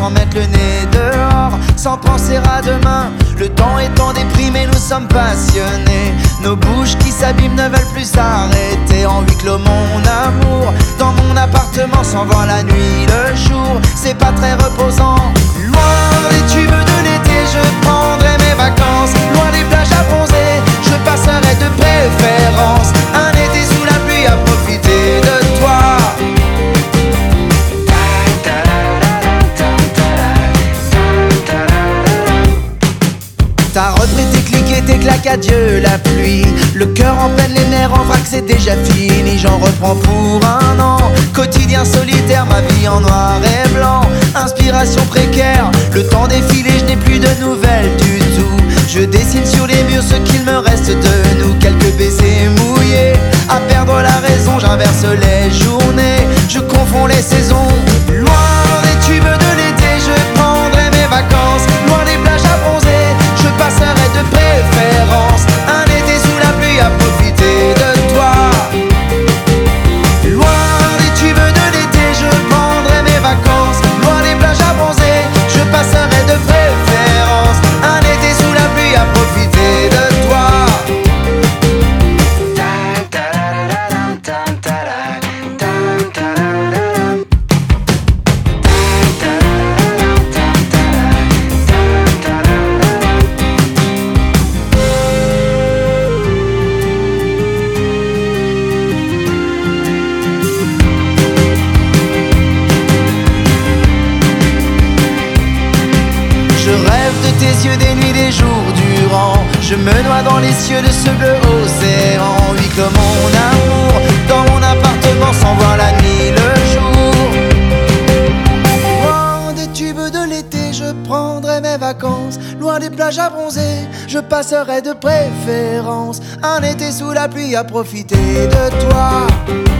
sans mettre le nez dehors, sans penser à demain. Le temps étant déprimé, nous sommes passionnés. Nos bouches qui s'abîment ne veulent plus s'arrêter. En huis clos mon amour, dans mon appartement sans voir la nuit le jour. C'est pas très reposant. Loin des tubes de l'été, je prendrai mes vacances. Loin des plages à bronzer, je passerai de préférence un été sous la pluie à profiter de toi. T'as repris tes clics et tes claques, adieu la pluie. Le cœur en peine, les nerfs en vrac, c'est déjà fini. J'en reprends pour un an. Quotidien solitaire, ma vie en noir et blanc. Inspiration précaire, le temps défile et je n'ai plus de nouvelles du tout. Je dessine sur les murs ce qu'il me reste de nous. Quelques baisers mouillés, à perdre la raison, j'inverse les journées. Je confonds les saisons. Loin des tubes de l'été, je prendrai mes vacances. Loin des plages à bronzer, je passerai de préférence un été sous la pluie à profiter de toi. Loin des tubes de l'été, je prendrai mes vacances. Loin des plages à bronzer, je passerai de préférence un été sous la pluie à profiter de toi. Je rêve de tes yeux des nuits, des jours durant. Je me noie dans les cieux de ce bleu océan. Oui, comme mon amour, dans mon appartement sans voir la nuit le jour. Loin des tubes de l'été, je prendrai mes vacances. Loin des plages à bronzer, je passerai de préférence un été sous la pluie à profiter de toi.